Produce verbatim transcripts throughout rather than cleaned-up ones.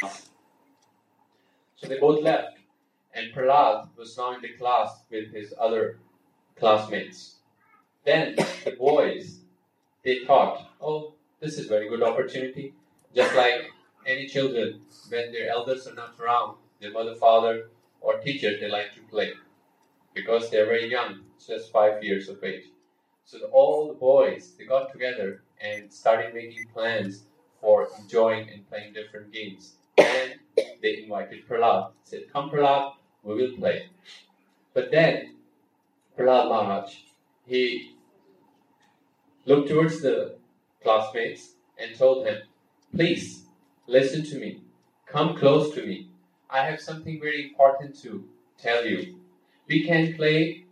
So they both left, and Prahlad was now in the class with his other classmates. Then the boys, they thought, oh, this is a very good opportunity. Just like any children, when their elders are not around, their mother, father, or teacher, they like to play. Because they're very young, just five years of age. So the, all the boys, they got together and started making plans for enjoying and playing different games. And they invited Prahlad. Said, come Prahlad, we will play. But then, Prahlad Maharaj, he looked towards the classmates and told him, please, listen to me. Come close to me. I have something very important to tell you. We can play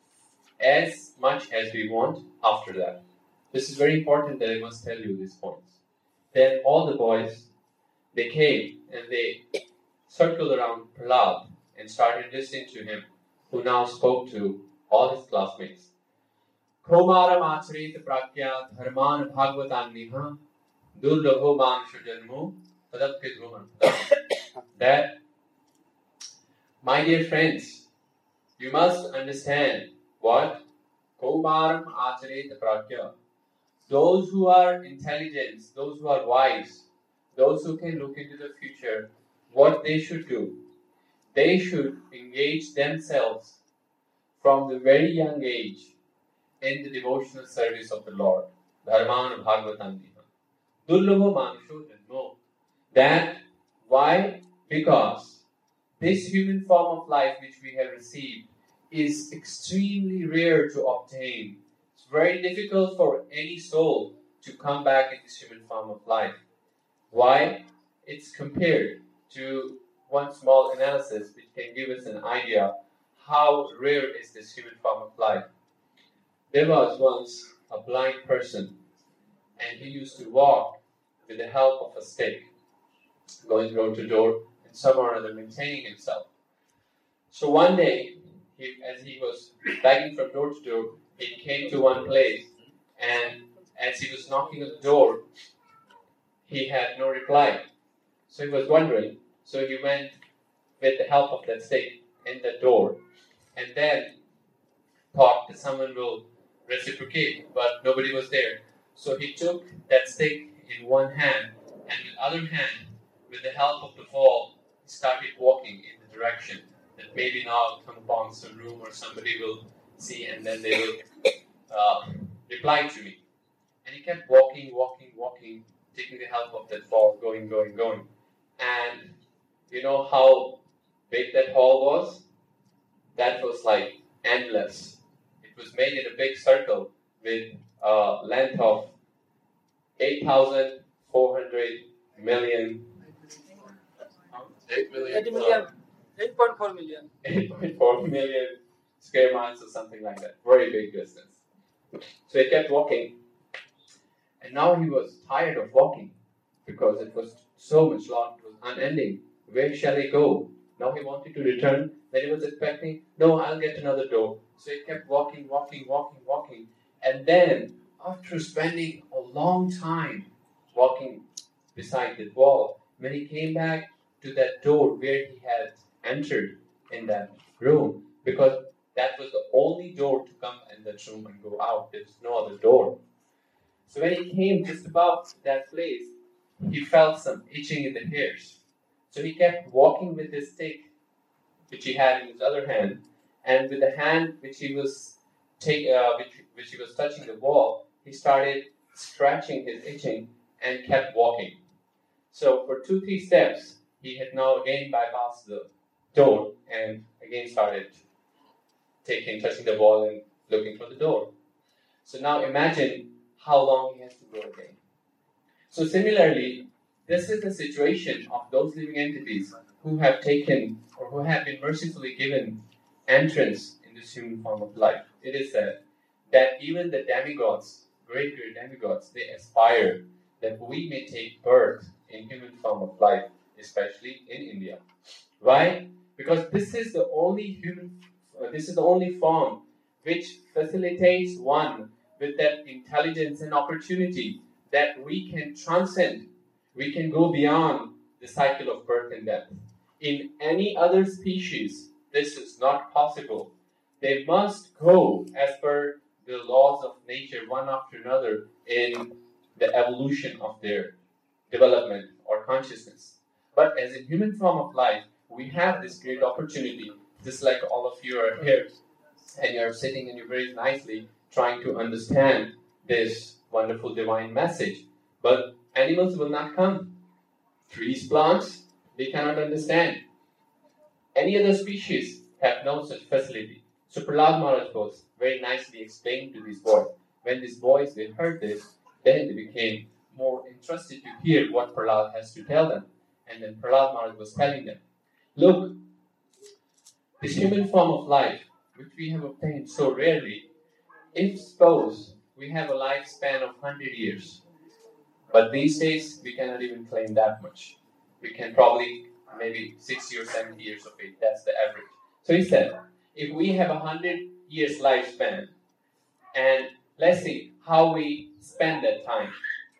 as much as we want after that. This is very important that I must tell you these points. Then all the boys, they came and they circled around Prahlad and started listening to him, who now spoke to all his classmates. Komaram acharita prakya dharman bhagavatanniha durlabho mansha janmo padapkidruman. That, my dear friends, you must understand what Komaram acharita prakya. Those who are intelligent, those who are wise, those who can look into the future, what they should do. They should engage themselves from the very young age in the devotional service of the Lord. Dharman Bhagavatandiha. Durlabho manusho janmo. That, why? Because this human form of life which we have received is extremely rare to obtain. It's very difficult for any soul to come back in this human form of life. Why? It's compared to one small analysis which can give us an idea how rare is this human form of life. There was once a blind person, and he used to walk with the help of a stick, going door to door and somehow or other maintaining himself. So one day, he, as he was begging from door to door, he came to one place, and as he was knocking on the door, he had no reply. So he was wondering. So he went with the help of that stick in the door, and then thought that someone will reciprocate, but nobody was there. So he took that stick in one hand, and with the other hand, with the help of the wall, he started walking in the direction that maybe now I'll come upon some room or somebody will see, and then they will uh, reply to me. And he kept walking, walking, walking, taking the help of that wall, going, going, going. And you know how big that hall was? That was like endless. It was made in a big circle with a length of eight thousand four hundred million. eight million. eight million. eight point four million. eight point four million square miles or something like that. Very big distance. So he kept walking. And now he was tired of walking because it was so much long, it was unending. Where shall he go? Now he wanted to return. Then he was expecting, no, I'll get another door. So he kept walking, walking, walking, walking. And then, after spending a long time walking beside the wall, when he came back to that door where he had entered in that room, because that was the only door to come in that room and go out. There was no other door. So when he came just about that place, he felt some itching in the hairs. So he kept walking with his stick, which he had in his other hand, and with the hand which he was take, uh, which, which he was touching the wall, he started scratching his itching and kept walking. So for two, three steps, he had now again bypassed the door and again started taking, touching the wall and looking for the door. So now imagine how long he has to go again. So similarly, this is the situation of those living entities who have taken or who have been mercifully given entrance in this human form of life. It is said that even the demigods, great, great demigods, they aspire that we may take birth in human form of life, especially in India. Why? Because this is the only human, uh, this is the only form which facilitates one with that intelligence and opportunity that we can transcend, we can go beyond the cycle of birth and death. In any other species, this is not possible. They must go as per the laws of nature, one after another, in the evolution of their development or consciousness. But as a human form of life, we have this great opportunity, just like all of you are here, and you're sitting and you're very nicely trying to understand this wonderful divine message. But animals will not come. Trees, plants, they cannot understand. Any other species have no such facility. So Prahlad Maharaj was very nicely explained to these boys. When these boys, they heard this, then they became more interested to hear what Prahlad has to tell them. And then Prahlad Maharaj was telling them, look, this human form of life, which we have obtained so rarely, if suppose we have a lifespan of one hundred years, but these days we cannot even claim that much. We can probably maybe sixty or seventy years of age, that's the average. So he said, if we have a one hundred years lifespan, and let's see how we spend that time.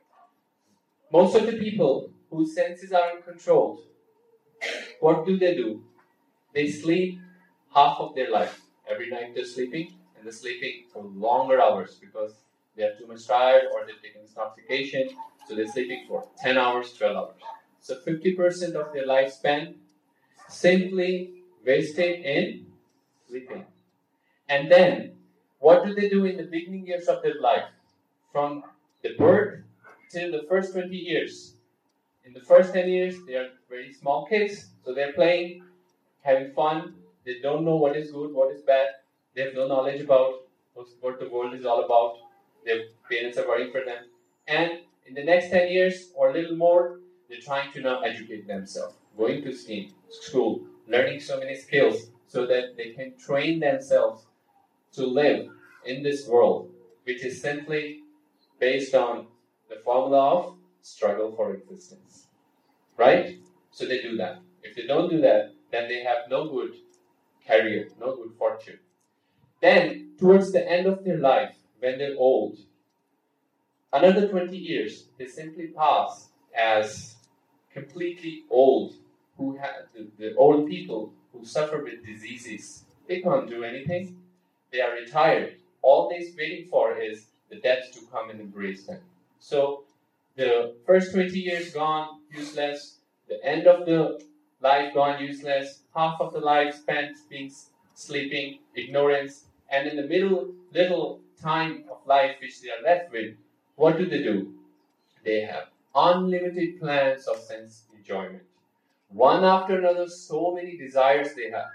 Most of the people whose senses are uncontrolled, what do they do? They sleep half of their life. Every night they're sleeping, and they're sleeping for longer hours because they are too much tired or they're taking intoxication. So they're sleeping for ten hours, twelve hours. So fifty percent of their lifespan simply wasted in sleeping. And then, what do they do in the beginning years of their life? From the birth till the first twenty years. In the first ten years, they are very small kids, so they're playing, having fun. They don't know what is good, what is bad. They have no knowledge about what the world is all about. Their parents are worrying for them. And in the next ten years or a little more, they're trying to now educate themselves, going to school, learning so many skills so that they can train themselves to live in this world, which is simply based on the formula of struggle for existence. Right? So they do that. If they don't do that, then they have no good career, no good fortune. Then, towards the end of their life, when they're old, another twenty years, they simply pass as completely old, who have the, the old people who suffer with diseases. They can't do anything. They are retired. All they're waiting for is the death to come and embrace them. So, the first twenty years gone, useless. The end of the life gone, useless. Half of the life spent being sleeping, ignorance. And in the middle, little time of life which they are left with, what do they do? They have unlimited plans of sense enjoyment. One after another, so many desires they have.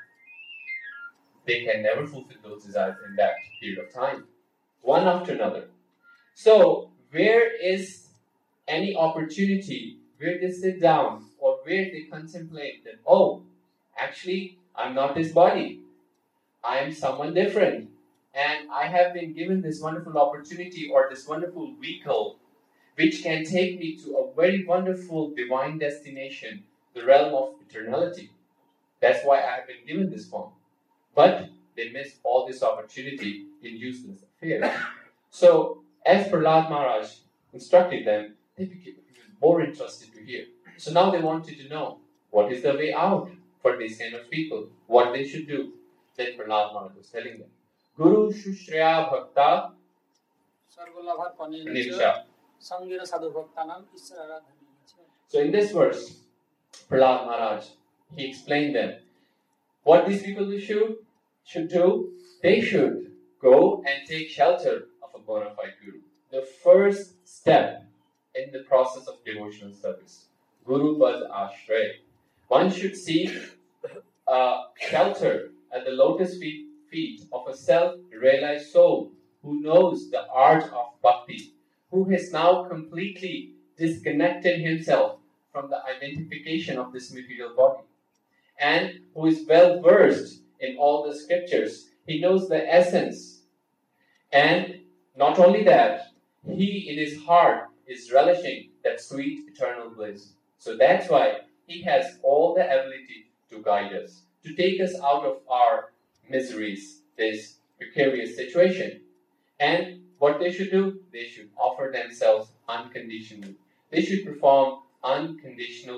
They can never fulfill those desires in that period of time. One after another. So, where is any opportunity where they sit down or where they contemplate that, oh, actually, I'm not this body. I am someone different. And I have been given this wonderful opportunity or this wonderful vehicle which can take me to a very wonderful divine destination, the realm of eternality. That's why I have been given this form. But they miss all this opportunity in useless affairs. So, as Prahlad Maharaj instructed them, they became even more interested to hear. So now they wanted to know, what is the way out for these kind of people? What they should do? Then Prahlad Maharaj was telling them, Guru Shushreya Bhakta Nirsha. So in this verse, Prahlad Maharaj, he explained them, what these people should, should do, they should go and take shelter of a bona fide Guru. The first step in the process of devotional service. Guru Pad Ashray. One should seek uh, shelter at the lotus feet, feet of a self-realized soul who knows the art of bhakti, who has now completely disconnected himself from the identification of this material body, and who is well versed in all the scriptures. He knows the essence. And not only that, he in his heart is relishing that sweet eternal bliss. So that's why he has all the ability to guide us, to take us out of our miseries, this precarious situation. And what they should do? They should offer themselves unconditionally. They should perform unconditional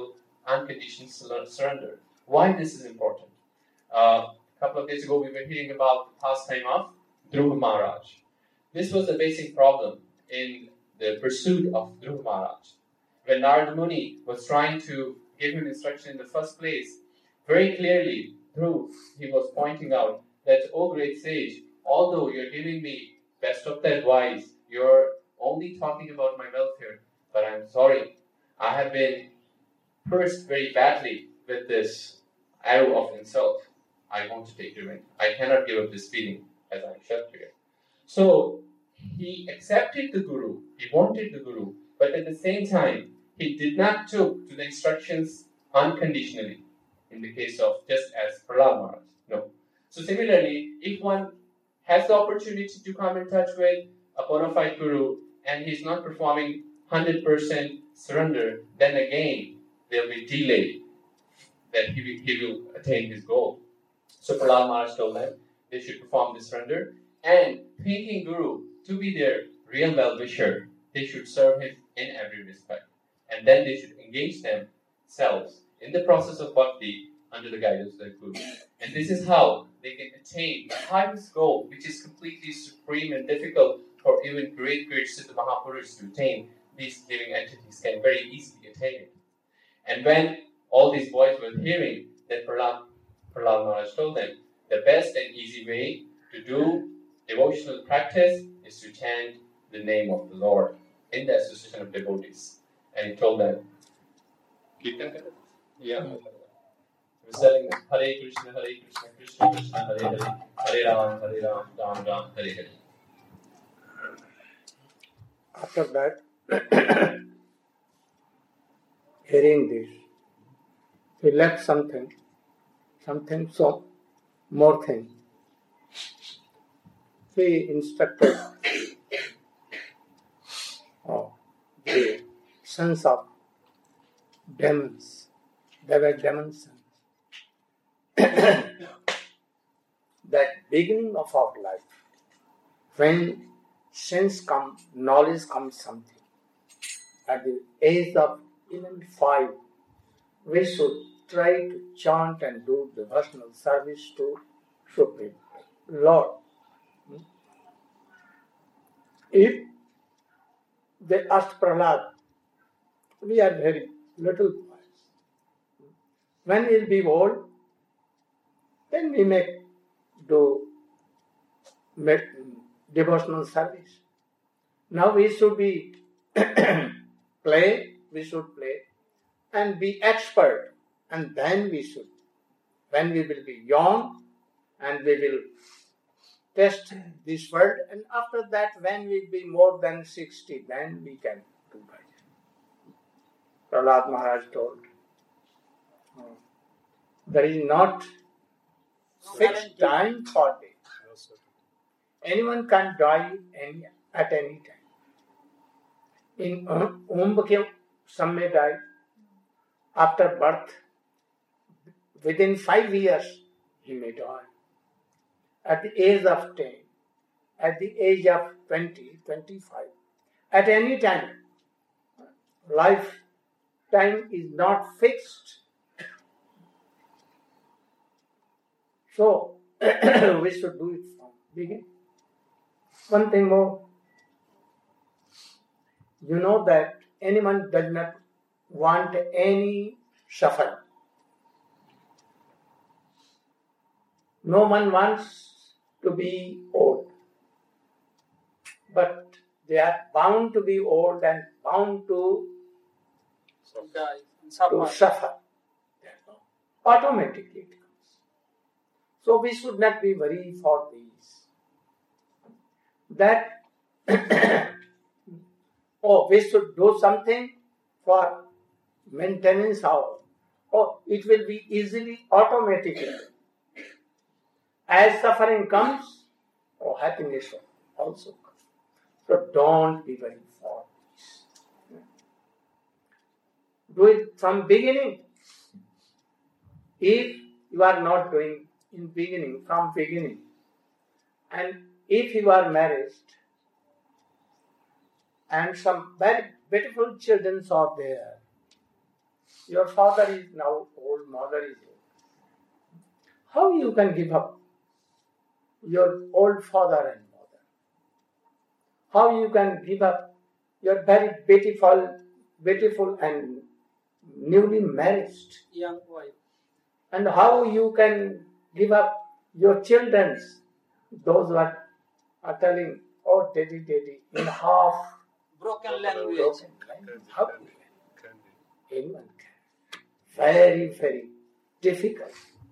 unconditional surrender. Why this is important? Uh, a couple of days ago, we were hearing about the pastime of Dhruva Maharaj. This was a basic problem in the pursuit of Dhruva Maharaj. When Narada Muni was trying to give him instruction in the first place, very clearly, Dhruva, he was pointing out that, oh great sage, although you're giving me best of the advice, you're only talking about my welfare, but I'm sorry, I have been cursed very badly with this arrow of insult. I want to take revenge. I cannot give up this feeling as I shall to it. So he accepted the Guru, he wanted the Guru, but at the same time, he did not took to the instructions unconditionally, in the case of just as Prahlad Maharaj. No. So similarly, if one has the opportunity to come in touch with a bona fide Guru and he is not performing one hundred percent surrender, then again there will be delay that he will, he will attain his goal. So Prahlad Maharaj told them they should perform this surrender, and thinking Guru to be their real well-wisher, they should serve him in every respect. And then they should engage themselves in the process of bhakti under the guidance of their Guru. And this is how they can attain the highest goal, which is completely supreme and difficult for even great, great Siddha Mahapurushas to attain. These living entities can very easily attain it. And when all these boys were hearing that Prahlad, Prahlad Maharaj told them, the best and easy way to do devotional practice is to chant the name of the Lord in the association of devotees. And he told them, Kirtan kar? Yeah. He was telling them, Hare Krishna, Hare Krishna, Krishna Krishna, Hare Hare, Hare Ram, Hare Ram, Ram Ram, Hare Hare. After that, hearing this, he left something, something, so more thing. He instructed oh, the sons of demons. They were demon sons. That beginning of our life, when sense comes, knowledge comes something. At the age of even five, we should try to chant and do devotional service to Supreme Lord. If they asked Prahlad, we are very little boys. When we'll be old, then we may do devotional service. Now we should be play, we should play and be expert, and then we should. When we will be young and we will test this world, and after that when we will be more than sixty, then we can do bhajan. Prahlad Maharaj told, oh, there is not fixed time for this. Anyone can die any, at any time. In Umbhakya, some may die after birth. Within five years, he may die. At the age of ten, at the age of twenty, twenty-five, at any time. Life time is not fixed. So, we should do it from beginning. One thing more. You know that anyone does not want any suffering. No one wants to be old. But they are bound to be old and bound to, Die, to suffer. Automatically it comes. So we should not be worried for these. That oh, we should do something for maintenance of, oh, it will be easily, automatically. As suffering comes, oh, happiness also comes. So don't be worried for this. Do it from beginning. If you are not doing in beginning, from beginning, and if you are married, and some very beautiful children are there, Your father is now old, mother is old. How you can give up your old father and mother? How you can give up your very beautiful, beautiful and newly married? Young wife. And how you can give up your children? Those who are, are telling, oh, daddy, daddy, in half Broken language. broken language. How you can? Anyone can. Very, very difficult.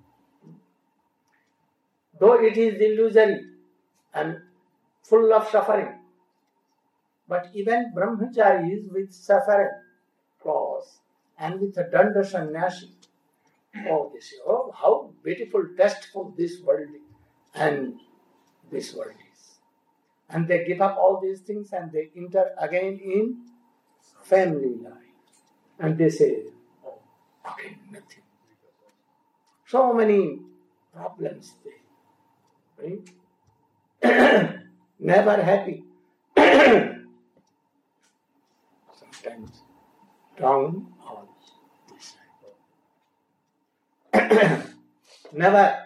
Though it is illusory and full of suffering, but even brahmacharis with suffering clause and with a danda sannyasi, oh, they say, oh, how beautiful, tasteful this world is, and this world is. And they give up all these things and they enter again in family life. And they say, oh, again nothing. So many problems there. Right? Never happy. Sometimes down on this side. Never.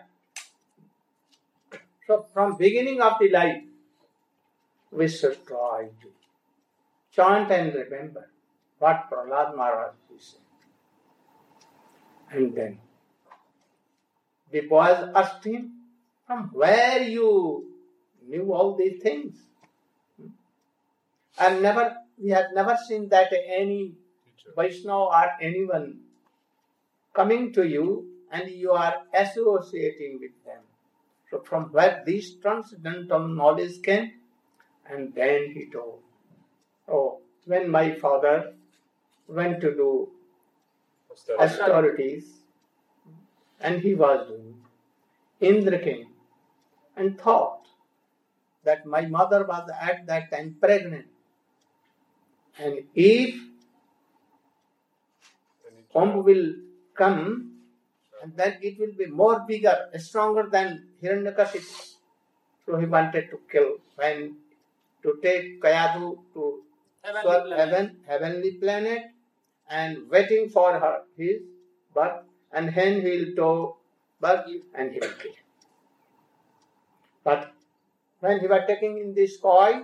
So from beginning of the life, we should try to chant and remember what Prahlad Maharaj said. And then the boys asked him, from where you knew all these things? I've never, we have never seen that any Vaishnava or anyone coming to you and you are associating with them. So from where these transcendental knowledge came? And then he told, oh, when my father went to do austerities, and he was doing, Indra came and thought that my mother was at that time pregnant. And if Om will come, and then it will be more bigger, stronger than Hiranyakashipu. So he wanted to kill, when to take Kayadhu to Heavenly heaven, heavenly planet, and waiting for her his birth, and then he will to birth and he will kill him. But when he was taking in this coil,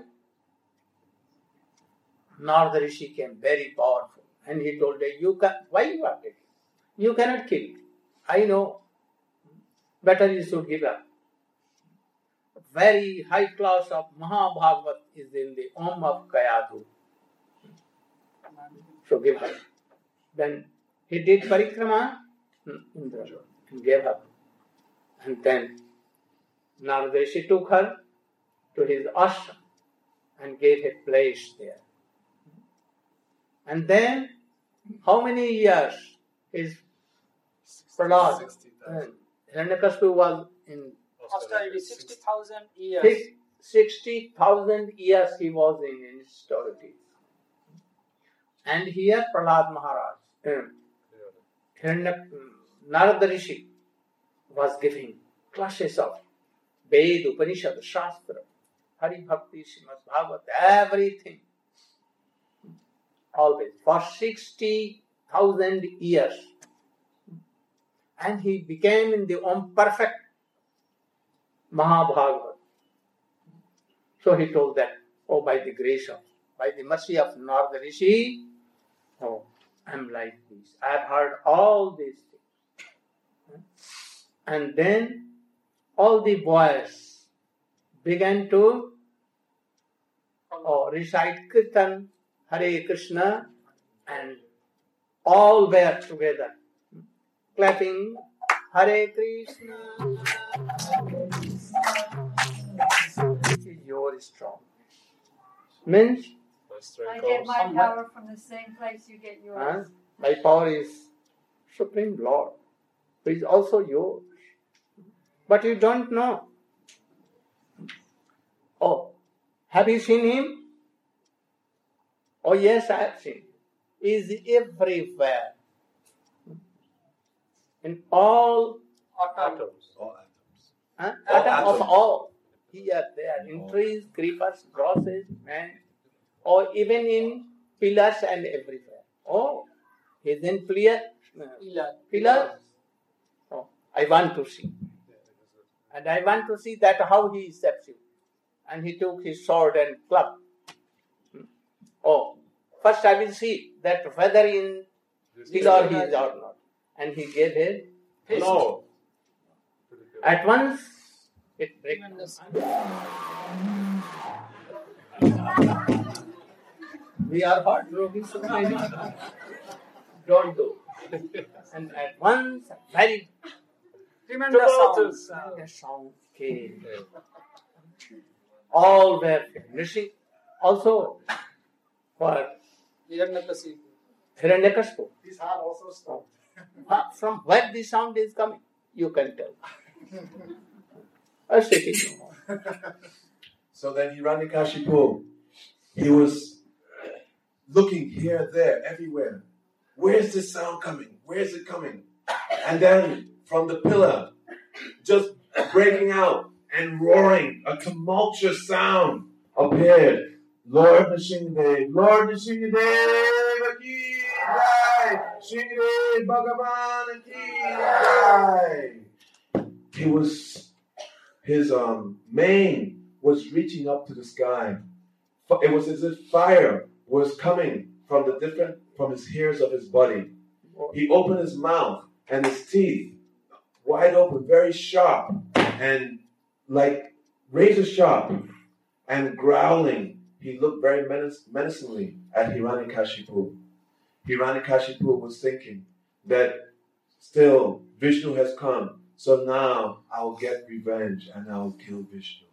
Narada Rishi came very powerful, and he told her, "You can, why you are taking? You cannot kill it. I know. Better you should give up." Very high class of Mahabhagavat is in the Om of Kayadhu. So give up. Then he did parikrama, Indra, and gave up. And then Narada Rishi took her to his ashram and gave a place there. And then, how many years his Prahlad, uh, Hiranyakashipu was in austerity, sixty thousand years. sixty thousand years he was in austerities. And here Prahlad Maharaj, uh, Hiranyak, Narada Rishi was giving classes of Ved, Upanishad, Shastra, Hari Bhakti, Srimad Bhagavat, everything. Always. For sixty thousand years. And he became in the Om perfect Mahabhagavat. So he told that, oh, by the grace of, by the mercy of Narada Rishi, oh, I'm like this. I have heard all these things. And then all the boys began to oh, recite Kirtan, Hare Krishna, and all were together, clapping Hare Krishna. This is your strong. Means I get my power from the same place you get yours. huh? My power is Supreme Lord, who is also yours. But you don't know. Oh, have you seen him? Oh yes, I have seen. He is everywhere. In all Atoms. All atoms. huh? All atoms of atoms. all. Here, there, in trees, creepers, grasses, man, or even in pillars and everywhere. Oh, he is in clear, uh, Pillar. pillars? Oh, I want to see. And I want to see that how he steps you. And he took his sword and club. Oh, first I will see that whether in pillar he is or not. And he gave his fist. No. At once it breaks. Tremendous. We are heartbroken, so maybe don't do. And at once, very Tremendous tremendous sounds. sound, sound came. All were finishing. Also, for Hiranyakasipu. Hiranyakashipu, His heart also stopped. uh, from where the sound is coming, you can tell. I say it no more. So then Hiranyakashipu, he was looking here, there, everywhere. Where's this sound coming? Where's it coming? And then from the pillar, just breaking out and roaring, a tumultuous sound appeared. Lord Nrsimhadev, Lord Nrsimhadev ki jai, Nrsimhadev Bhagavan ki jai. He was, his um, mane was reaching up to the sky. It was as if fire was coming from the different, from his hairs of his body. He opened his mouth and his teeth, wide open, very sharp, and like razor sharp, and growling. He looked very menace, menacingly at Hiranyakashipu. Hiranyakashipu was thinking that still Vishnu has come, so now I'll get revenge and I'll kill Vishnu.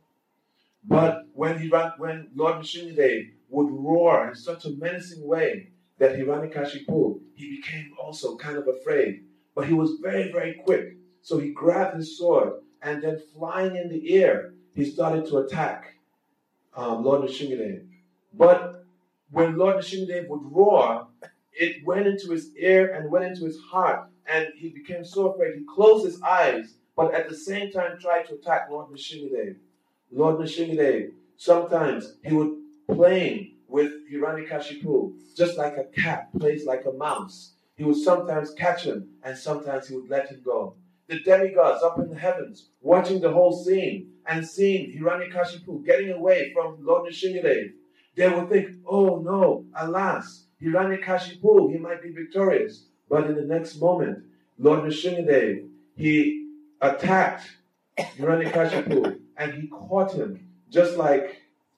But when he when Lord Nrsimhadev would roar in such a menacing way that Hiranyakashipu, he became also kind of afraid. But he was very, very quick. So he grabbed his sword and then flying in the air, he started to attack um, Lord Nrsimhadev. But when Lord Nrsimhadev would roar, it went into his ear and went into his heart, and he became so afraid. He closed his eyes, but at the same time tried to attack Lord Nrsimhadev. Lord Nrsimhadev, sometimes he would play with Hiranyakashipu, just like a cat plays like a mouse. He would sometimes catch him, and sometimes he would let him go. The demigods up in the heavens, watching the whole scene, and seeing Hiranyakashipu getting away from Lord Nrsimhadev, they would think, oh no, alas, Hiranyakashipu, he might be victorious. But in the next moment, Lord Nrsimhadev, he attacked Hiranyakashipu, and he caught him, just like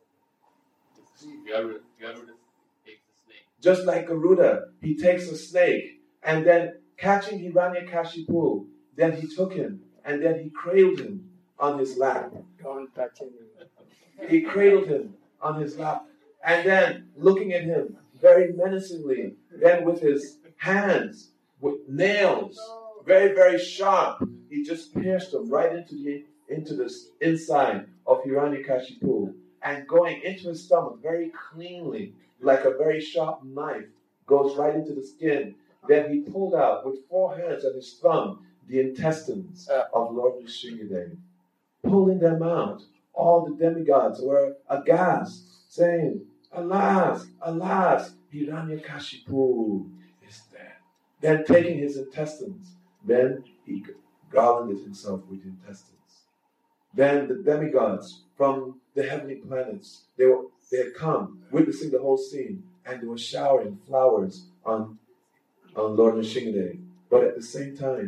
Garuda, Garuda takes the snake. just like Garuda, he takes a snake, and then catching Hiranyakashipu, then he took him, and then he cradled him on his lap. Don't touch him. He cradled him on his lap, and then looking at him very menacingly, then with his hands, with nails, very, very sharp, he just pierced him right into the into the inside of Hiranyakashipu, and going into his stomach very cleanly, like a very sharp knife, goes right into the skin. Then he pulled out with four hands and his thumb the intestines of Lord Nrsimhadev. Pulling them out, all the demigods were aghast, saying, alas, alas, Hiranyakashipu is dead. Then taking his intestines, then he garlanded himself with intestines. Then the demigods from the heavenly planets, they were they had come, witnessing the whole scene, and they were showering flowers on, on Lord Nrsimhadev. But at the same time,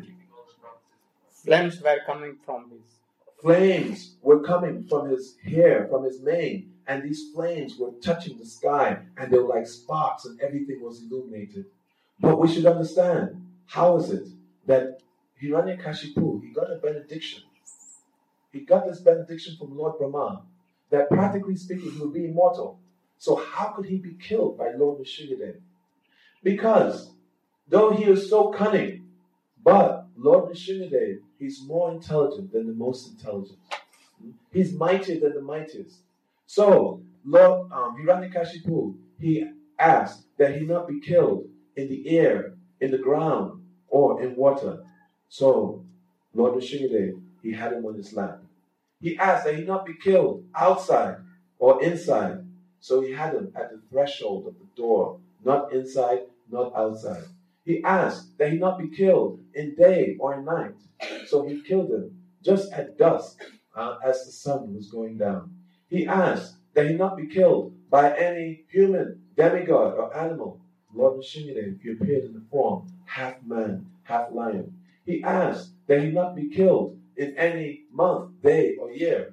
Flames were coming from his. flames were coming from his hair, from his mane, and these flames were touching the sky, and they were like sparks, and everything was illuminated. But we should understand, how is it that Hiranyakashipu, he got a benediction. He got this benediction from Lord Brahma, that practically speaking, he would be immortal. So how could he be killed by Lord Nrsimhadev? Because, though he is so cunning, but Lord Nrsimhadev, he's more intelligent than the most intelligent. He's mightier than the mightiest. So, Lord um, Hiranyakashipu, he asked that he not be killed in the air, in the ground, or in water. So, Lord Nrsimhadev, he had him on his lap. He asked that he not be killed outside or inside. So he had him at the threshold of the door, not inside, not outside. He asked that he not be killed in day or in night. So he killed him just at dusk uh, as the sun was going down. He asked that he not be killed by any human, demigod, or animal. Lord Nrsimhadev, he appeared in the form half man, half lion. He asked that he not be killed in any month, day, or year.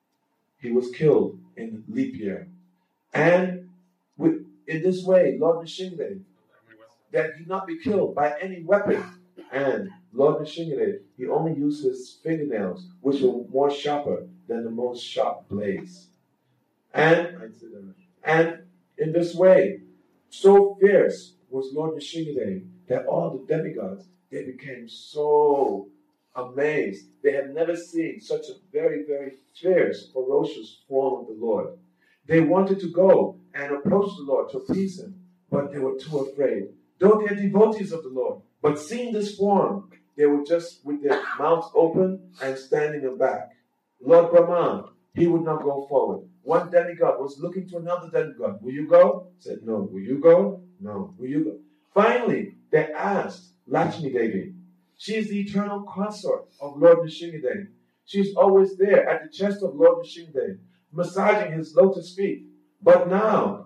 He was killed in leap year. And with, in this way, Lord Nrsimhadev, that he not be killed by any weapon. And Lord Nrsimhadev, he only used his fingernails, which were more sharper than the most sharp blades. And, and in this way, so fierce was Lord Nrsimhadev that all the demigods, they became so amazed. They had never seen such a very, very fierce, ferocious form of the Lord. They wanted to go and approach the Lord to appease him, but they were too afraid. Though they are devotees of the Lord, but seeing this form, they were just with their mouths open and standing aback. Lord Brahma, he would not go forward. One demigod was looking to another demigod. Will you go? Said no. Will you go? No. Will you go? Finally, they asked Lakshmi Devi. She is the eternal consort of Lord Nrsimhadev. She is always there at the chest of Lord Nrsimhadev, massaging his lotus feet. But now,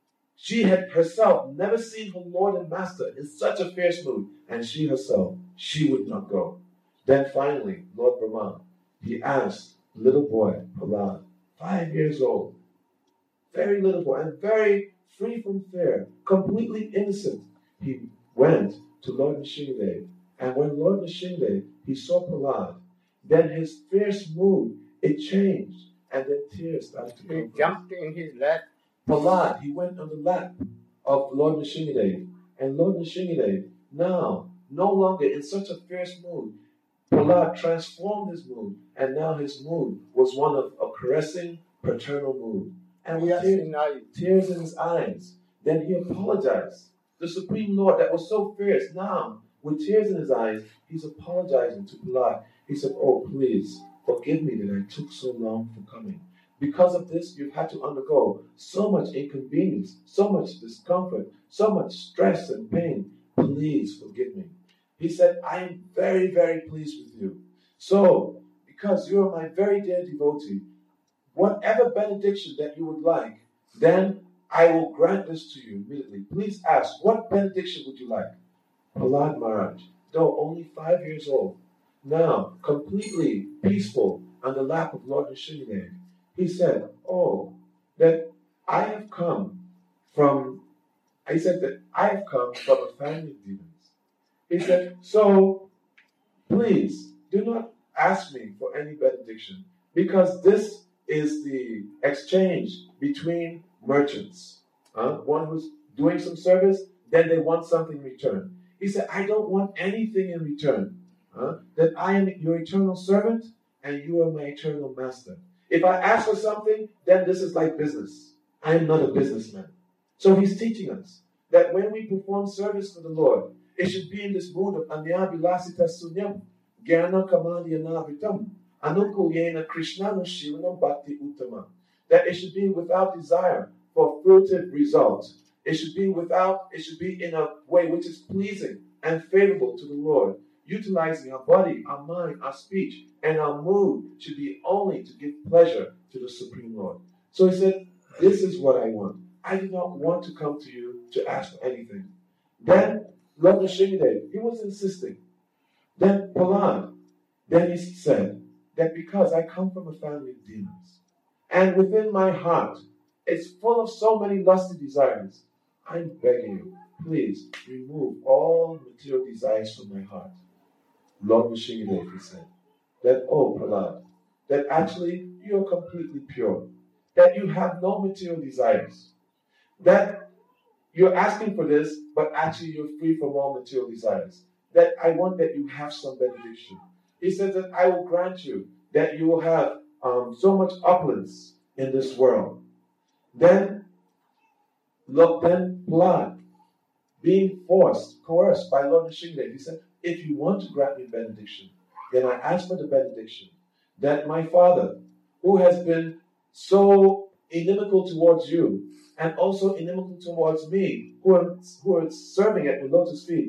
she had herself never seen her Lord and Master in such a fierce mood, and she herself, she would not go. Then finally, Lord Brahma, he asked little boy, Prahlad, five years old, very little boy, and very free from fear, completely innocent. He went to Lord Nrsimhadev, and when Lord Nrsimhadev, he saw Prahlad, then his fierce mood, it changed, and then tears started to come. He jumped in his lap. Prahlad, he went on the lap of Lord Nrsimhadev, and Lord Nrsimhadev, now, no longer in such a fierce mood, Prahlad transformed his mood, and now his mood was one of a caressing, paternal mood. And with Yes, tears, in eye. tears in his eyes, then he apologized. The Supreme Lord that was so fierce, now, with tears in his eyes, he's apologizing to Prahlad. He said, oh, please, forgive me that I took so long for coming. Because of this, you've had to undergo so much inconvenience, so much discomfort, so much stress and pain. Please forgive me. He said, I am very, very pleased with you. So, because you are my very dear devotee, whatever benediction that you would like, then I will grant this to you immediately. Please ask, what benediction would you like? Prahlad Maharaj, though only five years old, now completely peaceful on the lap of Lord Nrsimhadev, he said, oh, that I have come from, I said that I have come from a family of demons. He said, so please do not ask me for any benediction, because this is the exchange between merchants. Uh, one who's doing some service, then they want something in return. He said, I don't want anything in return. Uh, that I am your eternal servant and you are my eternal master. If I ask for something, then this is like business. I am not a businessman. So he's teaching us that when we perform service for the Lord, it should be in this mood of anyabilasita sunyam, jnana kamadhyana vitam, anukulyena krishnanu shivanam bhakti uttama. That it should be without desire for fruitive results. It should be without, it should be in a way which is pleasing and favorable to the Lord. Utilizing our body, our mind, our speech, and our mood should be only to give pleasure to the Supreme Lord. So he said, this is what I want. I do not want to come to you to ask for anything. Then Lord Nrsimhadev, he was insisting. Then Prahlad, then he said that because I come from a family of demons, and within my heart, it's full of so many lusty desires, I'm begging you, please remove all material desires from my heart. Lord Nrsimhadev, he said, that, oh Prahlad, that actually you are completely pure, that you have no material desires, that you're asking for this, but actually you're free from all material desires, that I want that you have some benediction. He said that I will grant you that you will have um, so much opulence in this world. Then, look, then Prahlad, being forced, coerced by Lord Nrsimhadev, he said, if you want to grant me benediction, then I ask for the benediction that my father, who has been so inimical towards you, and also inimical towards me, who are, who are serving at your lotus feet,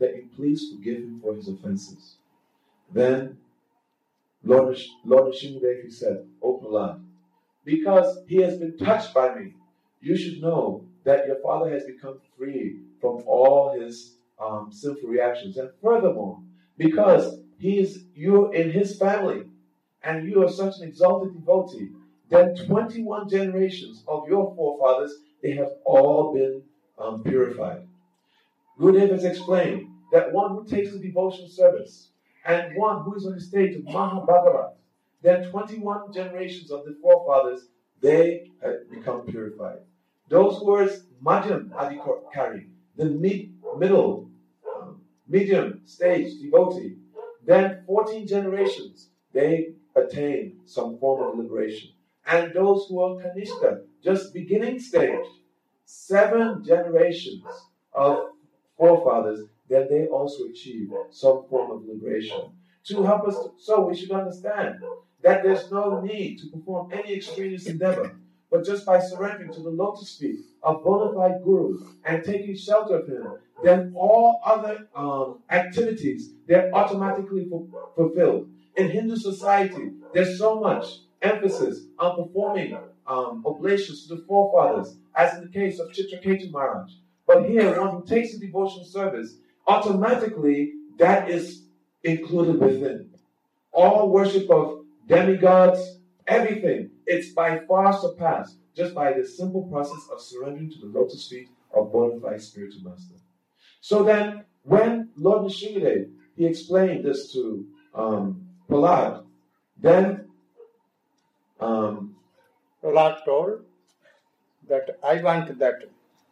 that you please forgive him for his offenses. Then Lord, Lord Nrsimhadev said, O Prahlad, because he has been touched by me, you should know that your father has become free from all his um, sinful reactions. And furthermore, because he is you're in his family and you are such an exalted devotee, then twenty-one generations of your forefathers, they have all been um, purified. Gurudev has explained that one who takes the devotional service and one who is on the stage of Mahabhagavat, then twenty-one generations of the forefathers, they have become purified. Those who are Madhyam Adhikari, the mid, middle, um, medium stage devotee, then fourteen generations, they attain some form of liberation. And those who are Kanishta, just beginning stage, seven generations of forefathers, then they also achieve some form of liberation. To help us, to, so we should understand that there's no need to perform any extraneous endeavor, but just by surrendering to the lotus feet of bona fide Guru and taking shelter of him, then all other um, activities, they're automatically fu- fulfilled. In Hindu society, there's so much emphasis on performing um, oblations to the forefathers, as in the case of Chitraketu Maharaj. But here, one who takes the devotional service, automatically that is included within. All worship of demigods, everything, it's by far surpassed just by the simple process of surrendering to the lotus feet of bona fide spiritual master. So then, when Lord Nrsimhadev, he explained this to um, Prahlad, then um, Prahlad told that I want that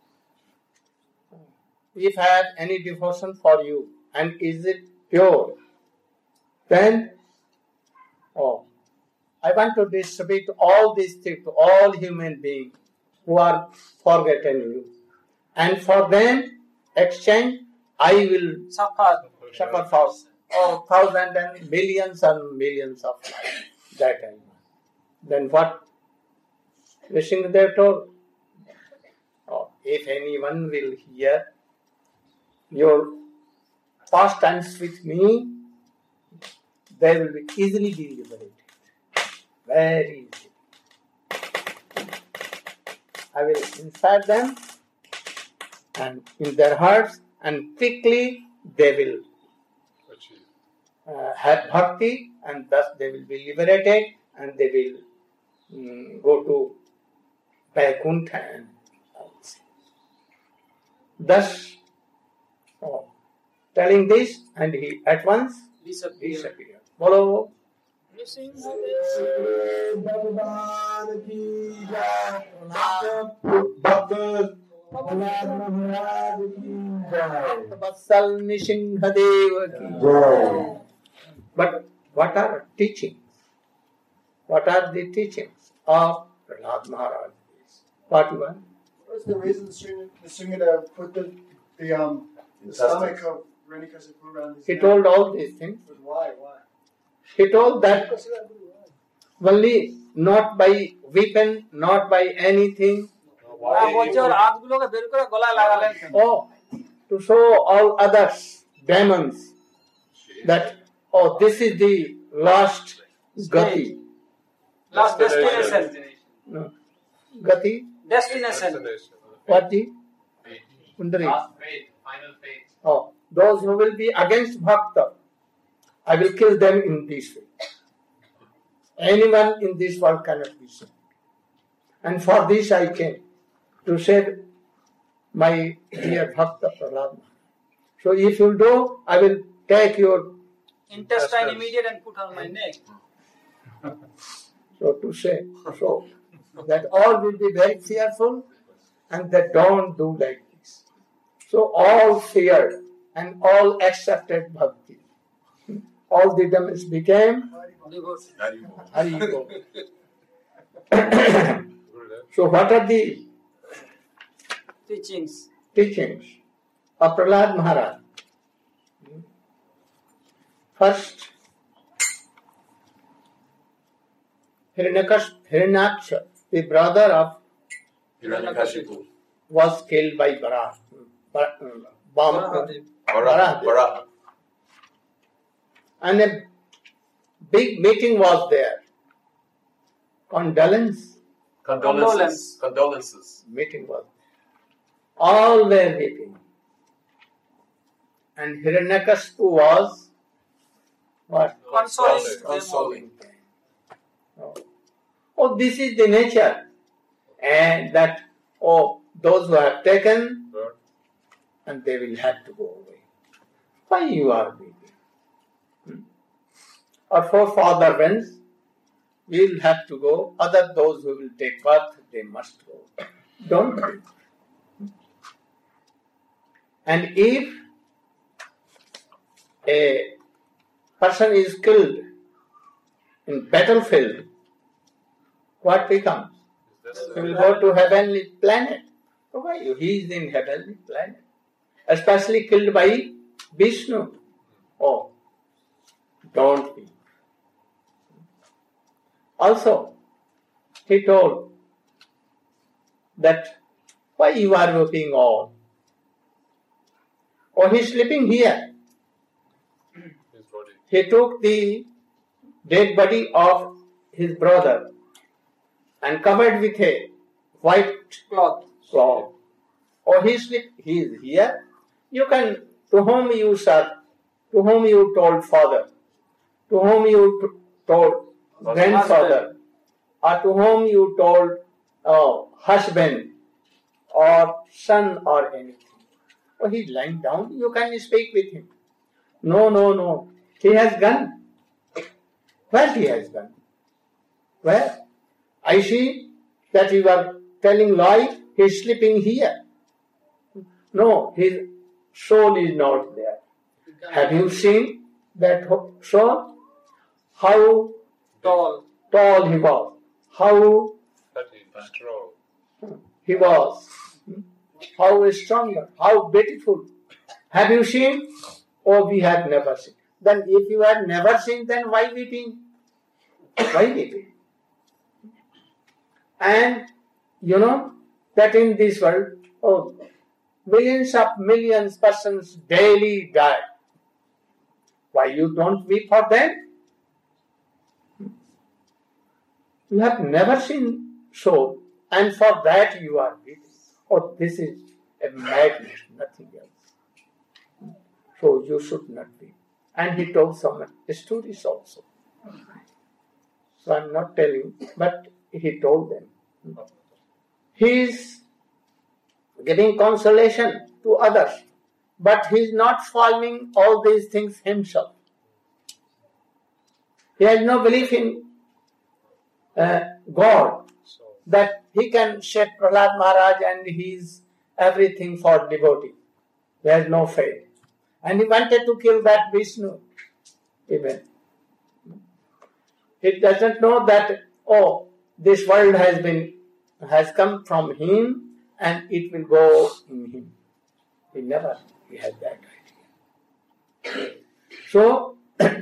if I have any devotion for you and is it pure, then oh, I want to distribute all these things to all human beings who are forgotten you. And for them, exchange, I will Suffer. suffer for oh, thousands and millions and millions of lives. That time. Then what? Nrsimhadev told, oh, if anyone will hear your pastimes with me, they will be easily be liberated. Very easy. I will inspire them and in their hearts, and quickly they will uh, have bhakti, and thus they will be liberated and they will um, go to Vaikuntha and thus oh, telling this, and he at once Disappear. disappeared. Follow. Bhagavan ki jai, Bhakta Prahlad Maharaj ki jai. Vatsal Nrsimhadev ki Jai. But what are teachings? What are the teachings of Prahlad Maharaj? What one? What's the reason Nrsimhadev put the, the, um, the stomach of Hiranyakashipu around his He neck? told all these things. But why? Why? He told that only not by weapon, not by anything. বলছে ওর হাতগুলোকে বের করে গলায় লাগালেন কেন? Oh, to show all others, demons, that oh, this is the last gati. Last destination. No. Gati? Destination. What the? Kundari. Last fate, final fate. Oh, those who will be against Bhakta, I will kill them in this way. Anyone in this world cannot be saved. And for this I came, to save my dear Bhakta Prahlad. So if you do, I will take your... Intestine immediate and put on my neck. So to say, so that all will be very fearful and they don't do like this. So all feared and all accepted bhakti. All the demons became Haribo. So what are the Teachings. teachings of Prahlad Maharaj? First, Hiranyaksha, Hiranyaksha, the brother of Hiranyakashipu. was killed by Bara, bomb, Varahadev. Varaha. Varaha. and a big meeting was there. Condolence Condolences. Condolences. meeting was there. All were weeping. And Hiranyakashipu was what? Consoling. Consoling. Oh. Oh, this is the nature. And that, oh, those who have taken, and they will have to go away. Why you are weeping? Hmm? Our forefather went, we will have to go. Other those who will take birth, they must go. Don't weep. And if a person is killed in battlefield, what becomes? He will go to heavenly planet. Why? He is in heavenly planet. Especially killed by Vishnu. Oh, don't weep. Also, he told that why you are weeping all? Oh, he is sleeping here. He took the dead body of his brother and covered with a white Cloth. cloth. Oh, he sleep. He is here. You can, to whom you serve, to whom you told father, to whom you t- told grandfather, or to whom you told uh, husband, or son, or anything. Oh, he is lying down. You can speak with him. No, no, no. He has gone. Where he has gone? Where? I see that you are telling lie. He is sleeping here. No, his soul is not there. Have you seen that soul? How Tall. tall he was. How he was. How stronger. How beautiful. Have you seen? Oh, we have never seen. Then if you have never seen, then why weeping? Why weeping? And you know that in this world, oh, millions of millions of persons daily die. Why you don't weep for them? You have never seen soul, and for that you are weeping. Oh, this is a madness, nothing else. So you should not weep. And he told some stories also. So I am not telling, but he told them. He is giving consolation to others, but he is not following all these things himself. He has no belief in uh, God, that he can shed Prahlad Maharaj and he is everything for devotee. He has no faith. And he wanted to kill that Vishnu even. He doesn't know that, oh, this world has been has come from him and it will go in him. He never he had that idea. So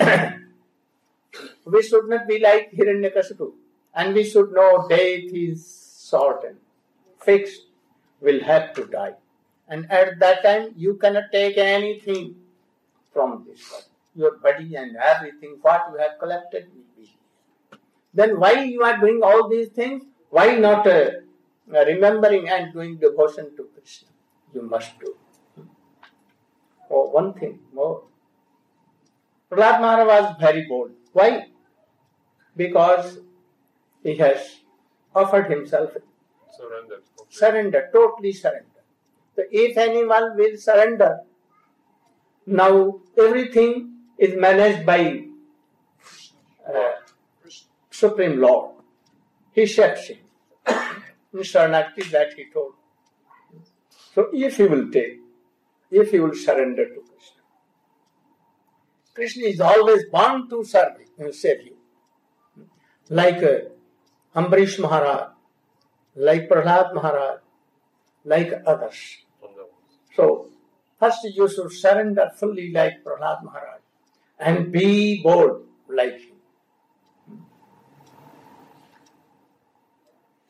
we should not be like Hiranyakashipu, and we should know death is certain, fixed, will have to die. And at that time you cannot take anything from this world. Your body and everything, what you have collected will be here. Then why you are doing all these things? Why not uh, remembering and doing devotion to Krishna? You must do. Oh, one thing more. Prahlad Maharaj was very bold. Why? Because he has offered himself. Surrendered. Surrender, totally surrender. So if anyone will surrender, now everything is managed by uh, Supreme Lord. He sets him. In Sharanagati that he told. So if he will take, if he will surrender to Krishna, Krishna is always bound to serve you, save you. Like uh, Ambarish Maharaj, like Prahlad Maharaj, like others. So, first you should surrender fully like Prahlad Maharaj and be bold like him.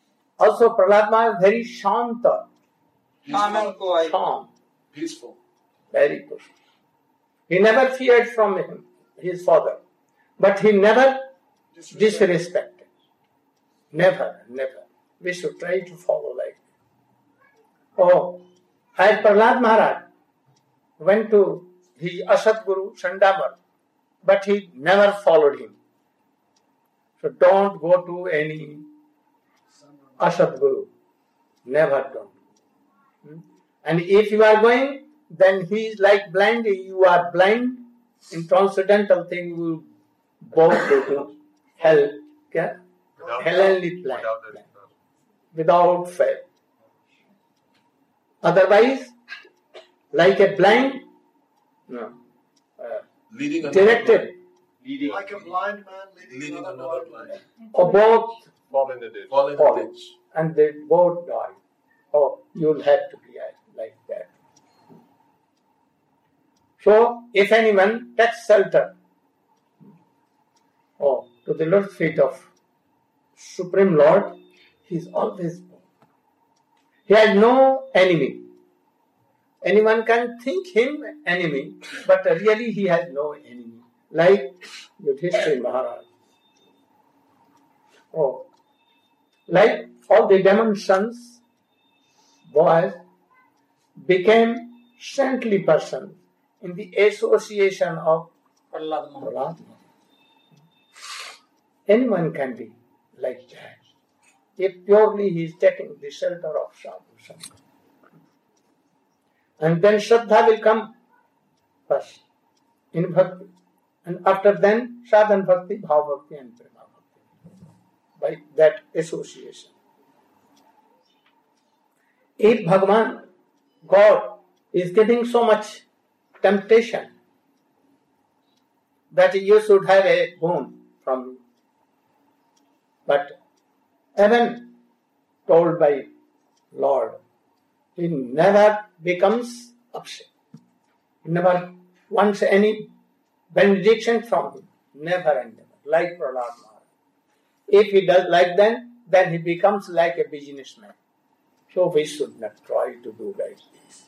Also, Prahlad Maharaj is very shanta, Calm and quiet. calm, Peaceful. very pushful. He never feared from him, his father, but he never disrespected. Never, never. We should try to follow like that. Oh, as Prahlad Maharaj went to his Asat Guru Shandamar, but he never followed him. So don't go to any Asat Guru. Never don't. Hmm? And if you are going, then he is like blind. You are blind in transcendental thing. You will both go to hell. Okay? Heavenly plan. Without faith. Otherwise, like a blind, no, uh, leading directed, Leading. Like a blind man leading, leading another another blind blind. or both Fall in the ditch. Fall in fall, the ditch. and they both die. Oh, you'll have to be like that. So, if anyone takes shelter, oh, to the Lord's feet of Supreme Lord, he is always born. He has no enemy. Anyone can think him enemy, but really he has no enemy. Like Yudhishthira Maharaj. Oh, like all the demon sons, boys, became saintly persons in the association of Prahlad Maharaj. Prahlad. Anyone can be like that. If purely he is taking the shelter of Sadhu Sangha. And then Shraddha will come first in Bhakti. And after then, Sadhan Bhakti, Bhav Bhakti and Prema Bhakti. By that association. If Bhagavan, God, is giving so much temptation that you should have a boon from me. But even told by Lord, he never becomes upset. He never wants any benediction from him. Never and never. Like Prahlad Maharaj. If he does like that, then he becomes like a businessman. So we should not try to do like this.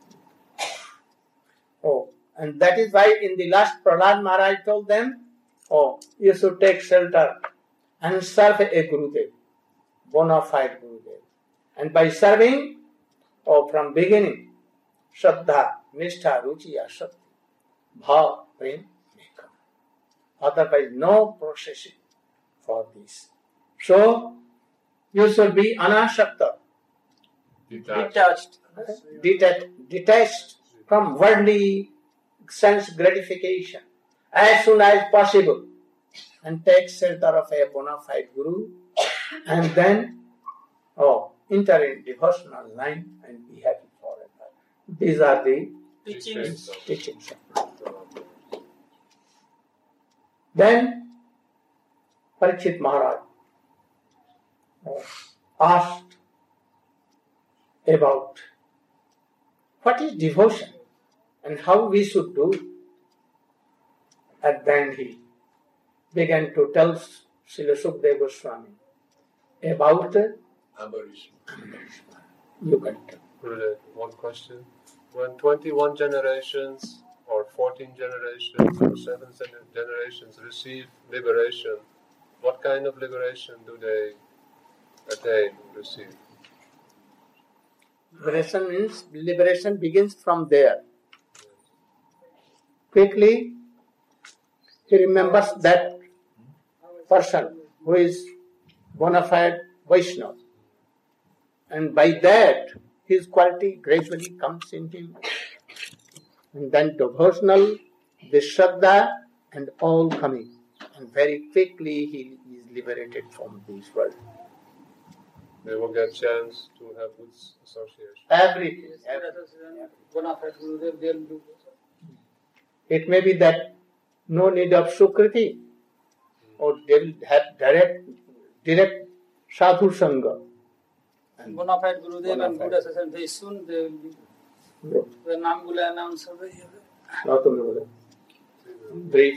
Oh, and that is why in the last Prahlad Maharaj told them, oh, you should take shelter and serve a Gurudev, bona fide Gurudev. And by serving, or from beginning, Shraddha, Nishtha, Ruchi, Asakti, Bhav, Prem, may come. Otherwise, no processing for this. So, you should be anashakta, Detached. detached, detached from worldly sense gratification as soon as possible, and take shelter of a bona fide Guru, and then, oh, enter in devotional line and be happy forever. These are the Teachings. teachings. Then Parikshit Maharaj oh, asked about what is devotion and how we should do it. And then he began to tell Srila Sukadeva Goswami about Ambarish. you can tell. Gurudev, one question. When twenty-one generations or fourteen generations or seven generations receive liberation, what kind of liberation do they attain, receive? Liberation means liberation begins from there. Quickly, he remembers that person who is bona fide Vaishnava. And by that, his quality gradually comes in him. And then devotional, the Shraddha, and all coming. And very quickly he is liberated from this world. They will get chance to have good association. Everything. everything. Bona fide Gurudev, they'll do. It may be that no need of Sukriti, or they will have direct, direct Sadhu Sangha. And Bona fide Gurudev Bona and good fide. association, very soon they will be. no, The naam gula announce hobe. now tumne bole. Brief.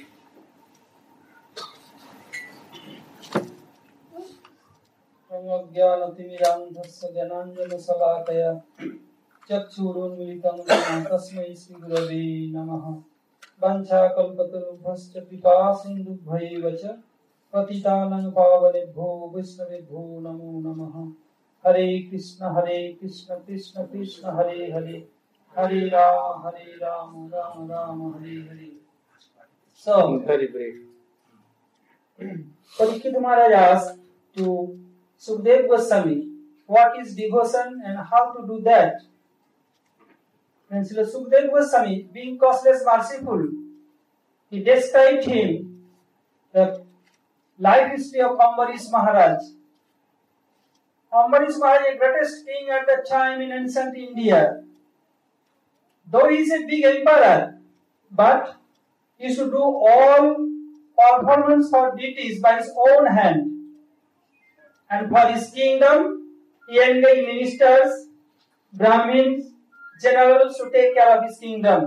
ज्ञानतिमिरान्धस्य ज्ञानाञ्जनशलाकया चक्षुरुन्मिलितं येन तस्मै श्रीगुरवे नमः। वंशाकल्पतरुभ्यश्च कृपा सिन्धुभ्यैव च पतितानां पावनेभ्यो वैष्णवेभ्यो नमो नमः। हरे कृष्ण हरे कृष्ण कृष्ण कृष्ण हरे हरे हरे राम हरे Ram Ram Ram Hare Hare. So Very brief. Parikshit Maharaj asked to Sukadeva Goswami what is devotion and how to do that. And Srila Sukadeva Goswami, being causeless merciful, he described him the life history of Ambarish Maharaj. Ambarish Maharaj, the greatest king at that time in ancient India. Though he is a big emperor, but he used to do all performance for deities by his own hand. And for his kingdom, he engaged ministers, Brahmins, generals to take care of his kingdom.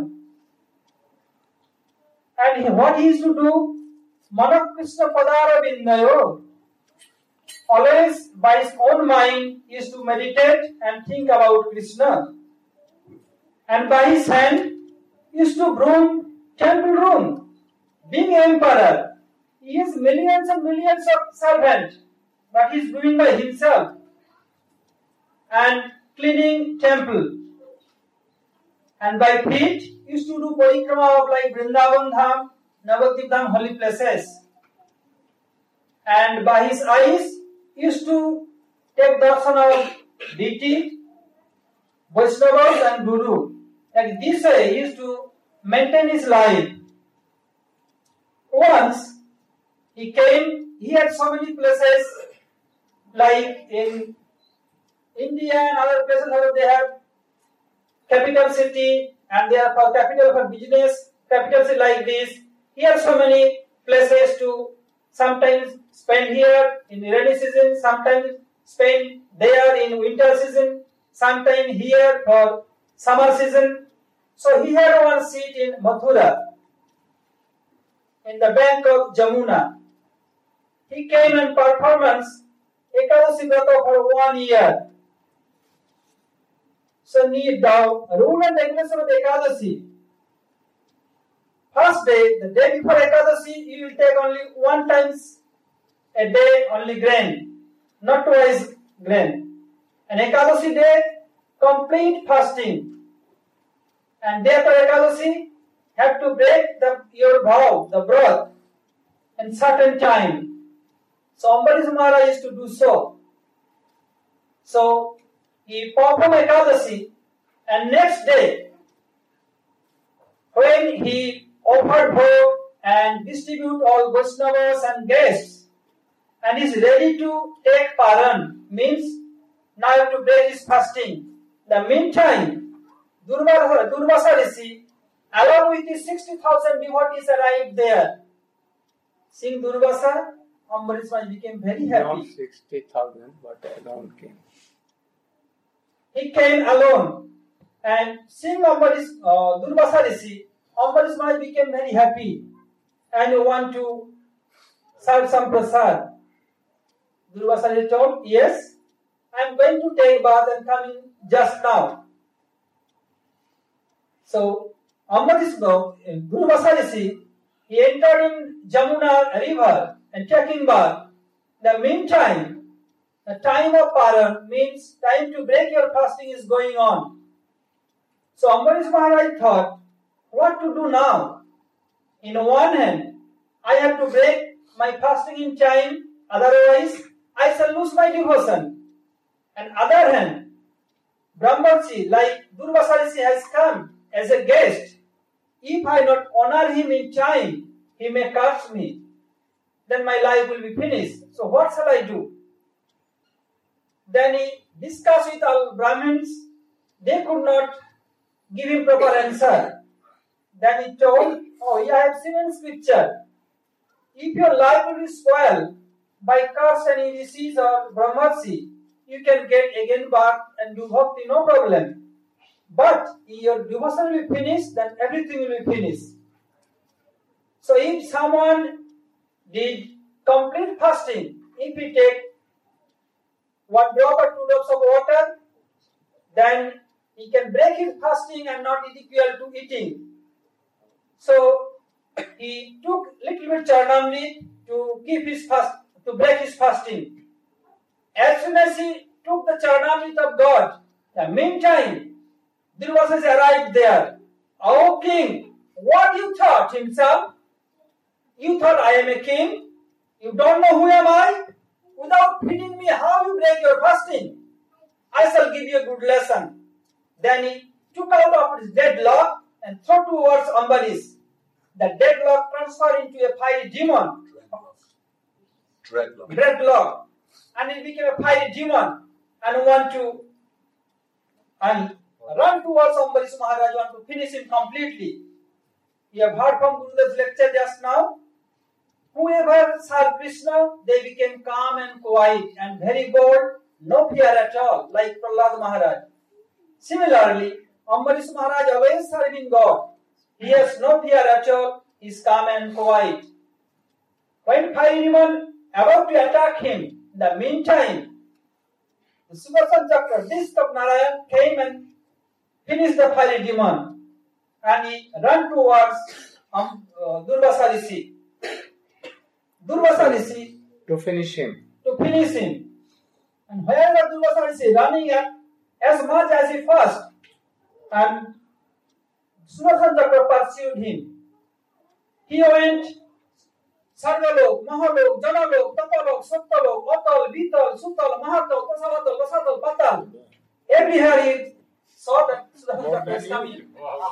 And he, what he used to do, Manak Krishna Padara Vindayo, always by his own mind, he used to meditate and think about Krishna. And by his hand, he used to broom temple room. Being emperor, he has millions and millions of servants, but he is doing by himself. And cleaning temple. And by feet, he used to do parikrama of like Vrindavan Dham, Navadvip Dham, holy places. And by his eyes, he used to take darshan of deity, Vaishnavas and Guru. Like this way, he used to maintain his life. Once, he came, he had so many places, like in India and other places where they have capital city and they are for capital for business, capital city like this. He has so many places to sometimes spend here in rainy season, sometimes spend there in winter season, sometimes here for summer season. So he had one seat in Mathura, in the bank of Jamuna. He came in performance Ekadasi Vrata for one year. So need down rule and regulation of Ekadasi. First day, the day before Ekadasi, you will take only one times a day only grain, not twice grain. And Ekadasi day, complete fasting. And day after Ekadasi, have to break the, your vow, the broth, in certain time. So Ambarish Maharaj used to do so. So he performed Ekadasi, and next day, when he offered bhog and distribute all Vaishnavas and guests, and is ready to take paran, means now you have to break his fasting. The meantime, Durvasa, Durvasa Rishi, along with his sixty thousand devotees arrived there. Seeing Durvasa, Ambarish Maharaj became very happy. Not sixty thousand, but alone came. He came alone. And seeing Ambarish, uh, Durvasa Rishi, Ambarish Maharaj became very happy. And you want to serve some prasad. Durvasa Rishi told, yes, I am going to take bath and coming just now. So, Ambarish Durvasa Rishi, he entered in Jamuna river and taking bath. The meantime, the time of paran means time to break your fasting is going on. So Ambarish Maharaj thought, what to do now? In one hand, I have to break my fasting in time, otherwise I shall lose my devotion. And other hand, Brahmarshi like Durvasa Rishi has come as a guest. If I not honor him in time, he may curse me. Then my life will be finished. So what shall I do? Then he discussed with all Brahmins. They could not give him proper answer. Then he told, oh, I have seen in scripture. If your life will be spoiled by curse any disease or Brahmarshi, you can get again birth and do bhakti, no problem. But your devotion will be finished, then everything will be finished. So if someone did complete fasting, if he take one drop or two drops of water, then he can break his fasting and not equal to eating. So he took little bit charnamrit to keep his fast, to break his fasting. As soon as he took the charnamrit of God, the meantime, Durvasa arrived there. "O king, what you thought himself? You thought I am a king? You don't know who am I? Without feeding me, how you break your fasting? I shall give you a good lesson." Then he took out of his deadlock and threw towards Ambarish. The deadlock transferred into a fiery demon. Dreadlock. Dreadlock. And it became a fiery demon and want to and run towards Ambarish Maharaj, want to finish him completely. You have heard from Gurudev's lecture just now. Whoever saw Krishna, they became calm and quiet and very bold, no fear at all, like Prahlad Maharaj. Similarly, Ambarish Maharaj always serving God. He has no fear at all, he is calm and quiet. When fiery demon about to attack him, in the meantime, the Sudarshan Chakra, disc of Narayan, came and finished the fiery demon. And he ran towards um, uh, Durvasa Rishi. Durvasa Rishi To finish him. to finish him. And wherever Durvasa Rishi running at as much as he first, and Sudarshan Chakra pursued him. He went Sarvalok, Mahalok, Janalok, Tapalok, Saptalok, Atal, Vital, Sutal, Mahatal, Pasalatal, Vasatal, Patal. Everywhere he saw that Sudarshan Chakra is coming.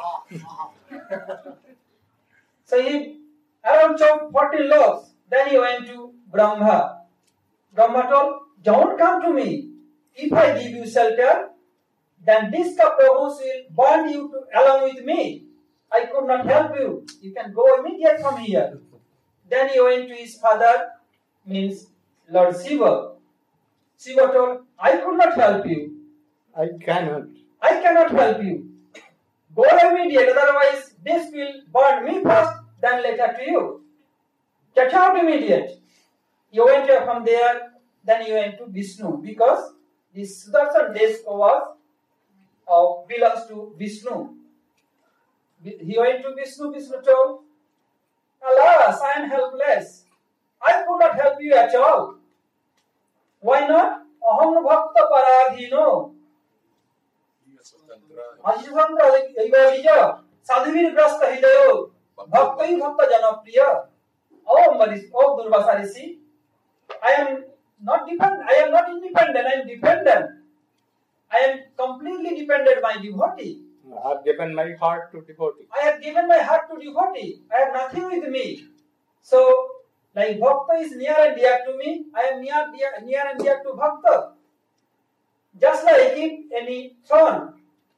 So he around chopped forty logs. Then he went to Brahma. Brahma told, "Don't come to me. If I give you shelter, then this Prabhus will burn you to, along with me. I could not help you. You can go immediately from here." Then he went to his father, means Lord Shiva. Shiva told, "I could not help you. I cannot. I cannot help you. Go immediately, otherwise this will burn me first, then later to you. Get out immediate." He went from there, then he went to Vishnu, because this Sudarshan desk was uh, belongs to Vishnu. He went to Vishnu, Vishnu told, "Alas, I am helpless. I could not help you at all." Why not? Aham bhakta paradhino. Ajivandra Ivalija, Sadhivir Brasta Hidayo, Bhaktai Bhakta Janapriya. Oh, Ambarish, oh Durvasa Rishi, I am not dependent, I am not independent, I am dependent. I am completely dependent on my devotee. I have given my heart to devotee. I have given my heart to devotee. I have nothing with me. So, like Bhakta is near and dear to me, I am near, dear, near and dear to Bhakta. Just like if any thorn,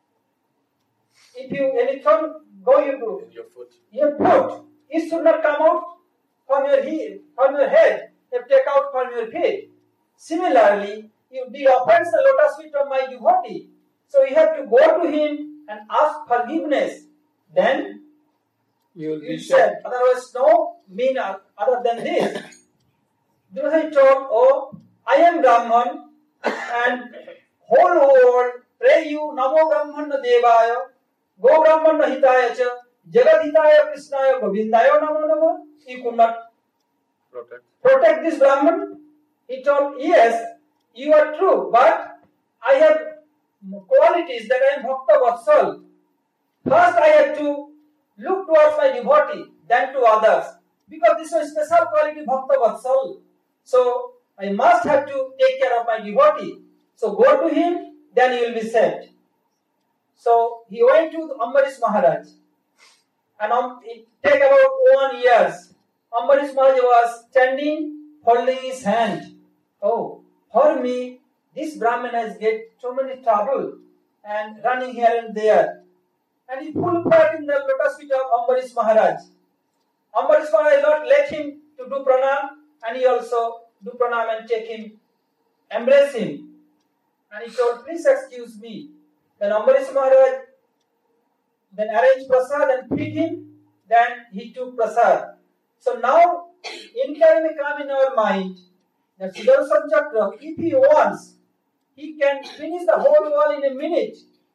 if you any thorn go into In your foot. your foot, it should not come out from your head, from your head, if take out from your feet. Similarly, you did offense the lotus feet of my devotee. So you have to go to him and ask forgiveness. Then You will be you said, otherwise no mean other than this. Durvasa told, "Oh, I am Brahman and whole world pray you Namo Brahman Devaya, Go Brahman Hitaya Cha, Jagat Hitaya Krishnaya Govindaya Namo Namo." He could not Protect. protect this Brahman. He told, "Yes, you are true, but I have qualities that I am Bhakta Vatsal. First I have to look towards my devotee, then to others. Because this is a special quality Bhakta Vatsal. So I must have to take care of my devotee. So go to him, then he will be saved." So he went to Ambarish Maharaj. And um, it took about one year. Ambarish Maharaj was standing, holding his hand. "Oh, for me, this Brahman has get so many trouble and running here and there." And he pulled back in the lotus feet of Ambarish Maharaj. Ambarish Maharaj not let him to do pranam, and he also do pranam and take him, embrace him. And he told, "Please excuse me." Then Ambarish Maharaj then arranged prasad and feed him. Then he took prasad. So now, inquiry may come in our mind that Sudarshan Chakra, if he wants, he can finish the whole world in a minute.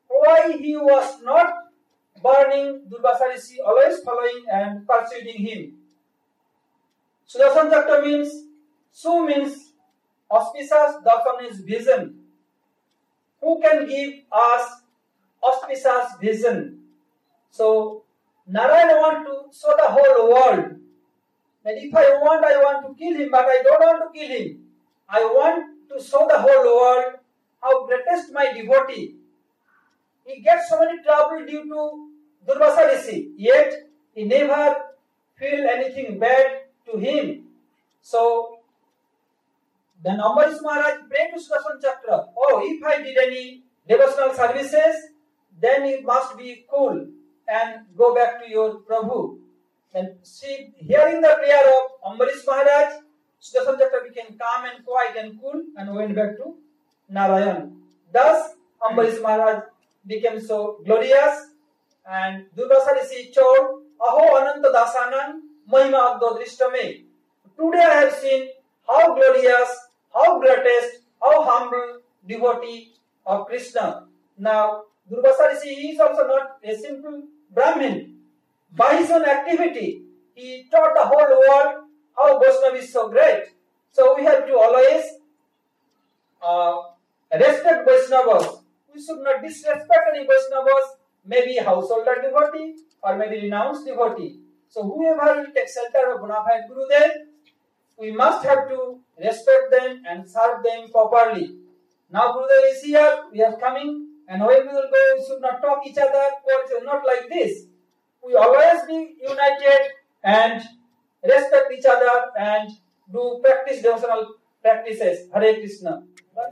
why he was not burning Durvasa Rishi, always following and pursuing him. Sudarshan Chakra means, Su means auspicious, Darshan means vision. Who can give us auspicious vision? So, Narayana want to show the whole world that if I want, I want to kill him, but I don't want to kill him. I want to show the whole world how greatest my devotee. He gets so many trouble due to Durvasa Rishi, yet he never feel anything bad to him. So, then Ambarish Maharaj prayed to Sudarshan Chakra, oh, if I did any devotional services, then it must be cool and go back to your Prabhu. And see, hearing the prayer of Ambarish Maharaj, Sudarshan Chakra became calm and quiet and cool and went back to Narayan. Thus, Ambarish Maharaj became so glorious, and Durvasa Rishi told, Aho Ananta Dasanan Mahima Addo Drishtame. Today I have seen how glorious, how greatest, how humble devotee of Krishna. Now, Durvasa Rishi is also not a simple Brahmin. By his own activity, he taught the whole world how Vaishnava is so great. So we have to always uh, respect Vaishnavas. We should not disrespect any Vaishnavas, maybe householder devotee or maybe renounced devotee. So whoever will take shelter of bona fide Gurudev, we must have to respect them and serve them properly. Now Gurudev is here, we are coming, and when we will go, we should not talk each other, not like this. We always be united and respect each other and do practice devotional practices. Hare Krishna.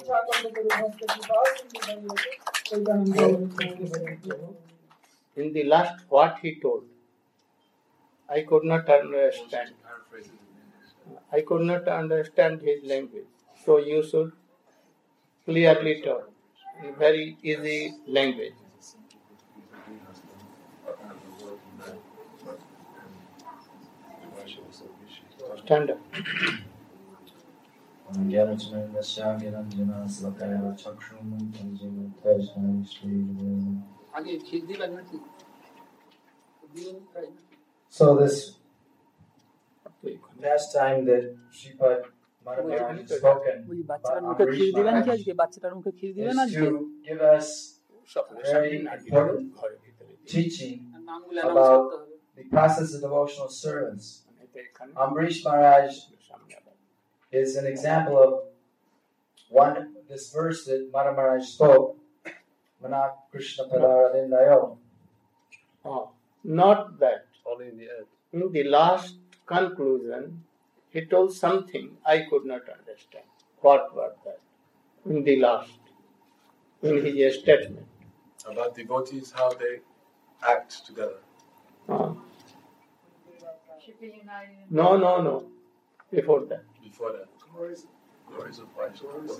In the last, what he told, I could not understand. I could not understand his language. So you should clearly talk in very easy language. Stand up. So this past time that Sripad Madhav has spoken about Ambarish Maharaj is to give us a very important teaching about the process of devotional service. Ambarish Maharaj is an example of one, this verse that Madhav Maharaj spoke, Mana Krishna Padara Dindayo. Oh, not that. Only in the end. In the last conclusion, he told something I could not understand. What was that? In the last, in his statement. About devotees, how they act together. Oh. Should be united. No, no, no. Before that. Before that. Glories of Vaishnava.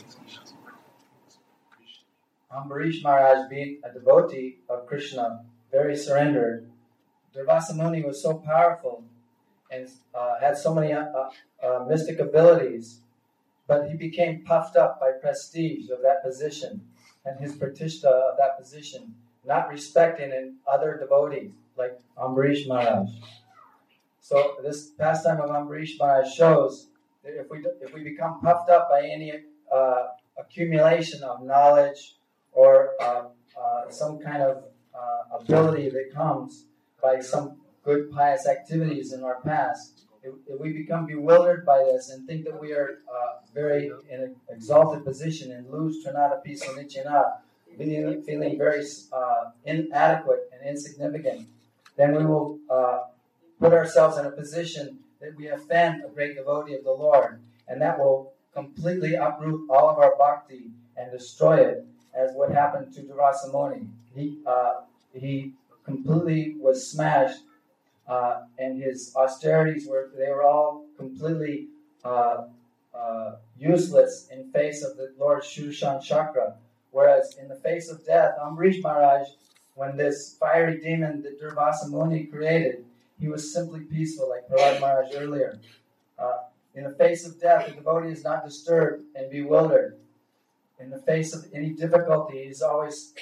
Ambarish Maharaj, being a devotee of Krishna, very surrendered. Durvasa Muni was so powerful and uh, had so many uh, uh, mystic abilities, but he became puffed up by prestige of that position and his pratishtha of that position, not respecting in other devotees like Ambarish Maharaj. So this pastime of Ambarish Maharaj shows that if we if we become puffed up by any uh, accumulation of knowledge or uh, uh, some kind of uh, ability that comes by some good pious activities in our past, if, if we become bewildered by this and think that we are uh, very in an exalted position and lose Trinata Pisa Nityana, feeling, feeling very uh, inadequate and insignificant, then we will uh, put ourselves in a position that we offend a great devotee of the Lord, and that will completely uproot all of our bhakti and destroy it, as what happened to Durvasa Muni. He, uh, he completely was smashed, uh, and his austerities were, they were all completely uh, uh, useless in face of the Lord Sudarshan Chakra. Whereas in the face of death, Ambarish Maharaj, when this fiery demon that Durvasa Muni created, he was simply peaceful, like Prahlad Maharaj earlier. Uh, in the face of death, the devotee is not disturbed and bewildered. In the face of any difficulty, he is always uh,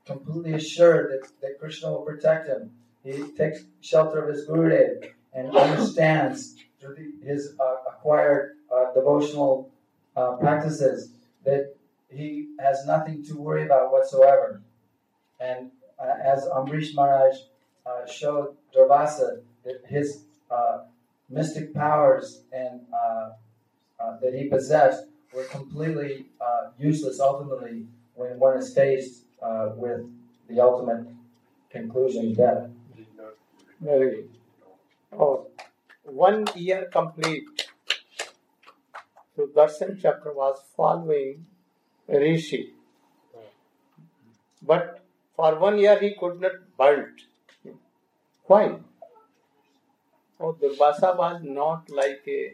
completely assured that, that Krishna will protect him. He takes shelter of his Gurudev and understands through the, his uh, acquired uh, devotional uh, practices that he has nothing to worry about whatsoever. And uh, as Amrish Maharaj uh, showed Durvasa that his uh, mystic powers and uh, uh, that he possessed were completely uh, useless ultimately when one is faced uh, with the ultimate conclusion, death. Very good. Oh, one year complete. So Darshan Chakra was following Rishi. But for one year he could not burn. Why? Oh, Durvasa was not like a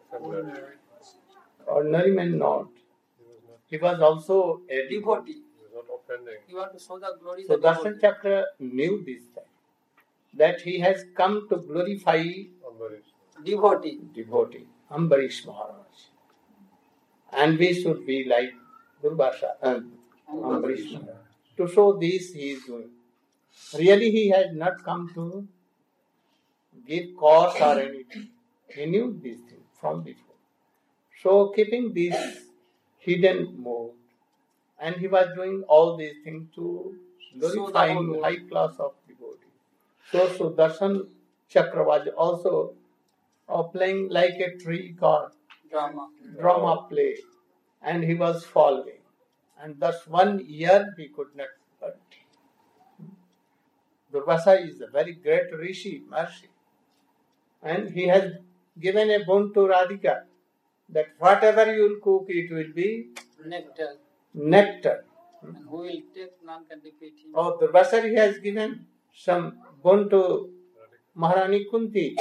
ordinary man, not. He was also a devotee. He was not offending. You want to show the glory. So Darshan Chakra knew this time, that he has come to glorify devotee. devotee, Ambarish Maharaj. And we should be like Durvasa and Ambarish Maharaj. To show this he is doing. Really he has not come to give course or anything. He knew this thing from before. So keeping this hidden mode, and he was doing all these things to glorifying so high class of devotee. So Sudarshan Chakra was also uh, playing like a tree called Drama. drama play, and he was following. And thus one year he could not burn. Durvasa is a very great rishi, Maharishi. And he has given a boon to Radhika that whatever you will cook, it will be nectar. nectar. And who will take none can defeat him. Oh, Durvasa he has given some boon to Maharani Kunti.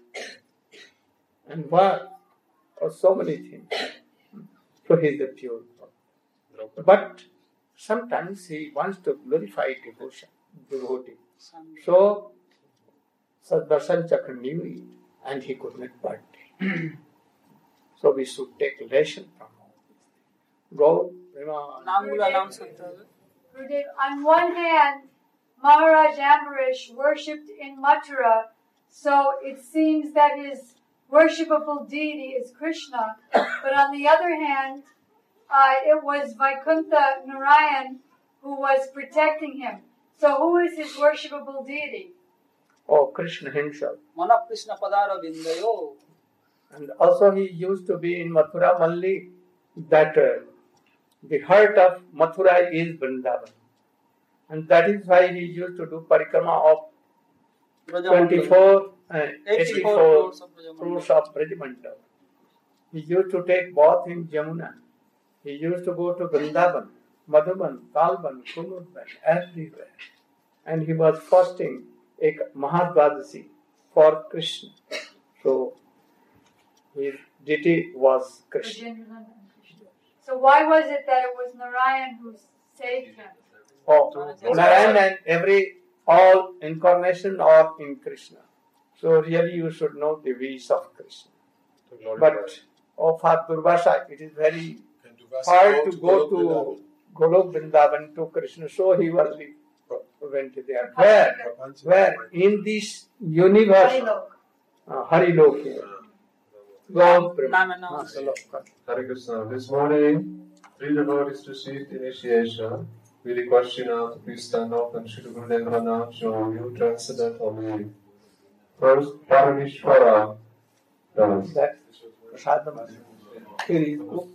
And what? Or so many things. So he is a pure. But sometimes he wants to glorify devotion, devotee. So, Darshan Chakra knew it and he could not burn it. So we should take lesson from all this. Go, Gurudev, on one hand, Maharaj Ambarish worshipped in Mathura, so it seems that his worshipable deity is Krishna. But on the other hand, uh, it was Vaikuntha Narayan who was protecting him. So who is his worshipable deity? Oh, Krishna himself. Mana Krishna Padara Vindayo. And also he used to be in Mathura Malli, that uh, the heart of Mathura is Vrindavan. And that is why he used to do parikrama of twenty-four and eighty-four crores of Brajamandal. He used to take bath in Jamuna. He used to go to Vrindavan, Madhuban, Kalban, Kunurban, everywhere. And he was fasting a Mahadvadasi for Krishna. So his deity was Krishna. So why was it that it was Narayan who saved him? Oh, Narayan and every, all incarnation are in Krishna. So really you should know the ways of Krishna. But oh, for Durvasa, it is very hard to go to Golok Vrindavan to Krishna. So he was went there. Where? Where? In this universe. Uh, Harilok here. Go Hare Krishna. This morning, three devotees received initiation. We request you now to please stand up and Shri Gurudev Rana show you transcendental. First, Parameshwara. That Prasadam. Here is book.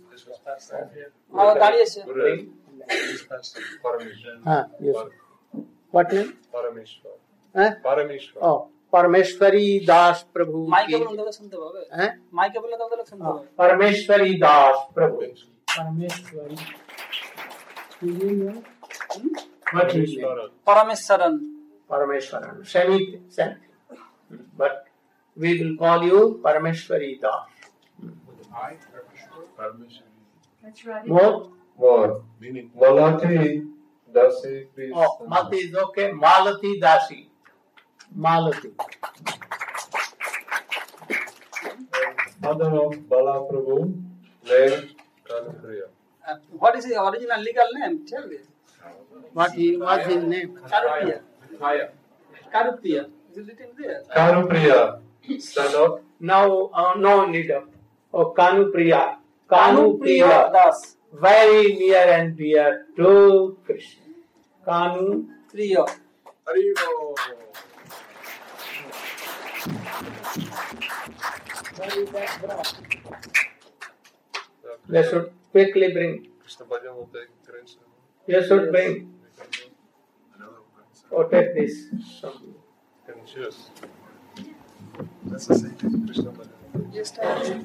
Ah, yes. What name? Parameshwar. Eh? Parameshwar. Oh, Parameshwari Das Prabhu. Eh? Oh, Parameshwari Das Prabhu. Parameshwari. What is it? Parameshwaran. Parameshwaran. Same, same. But we will call you Parameshwari Das. That's right. More? More. Meaning Malati Dasi, please. Oh, Mati is okay. Malati Dasi. Malati. Mother of Bala Prabhu, name Kanupriya. Uh, what is his original legal name? Tell me. What he was his name? Karupriya. Kaya. Karupriya. Is it written there? Karupriya. Stand up. Now, uh, no need of. Oh, Kanupriya. Kanupriya Kanupriya. Das. Very near and dear to Krishna. Kanu. Priya. Haribo. They should quickly bring. Krishna Bhajan will take drinks. You should bring. Or take this. Some. Can choose. That's the same thing. Krishna Bhajan. Yes, sir.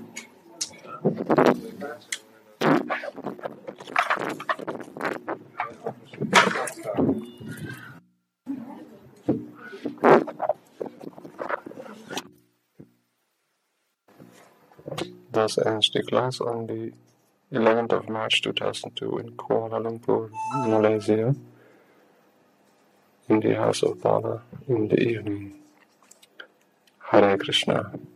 Thus ends the class on the eleventh of March two thousand two in Kuala Lumpur, Malaysia, in the house of Bala in the evening. Hare Krishna.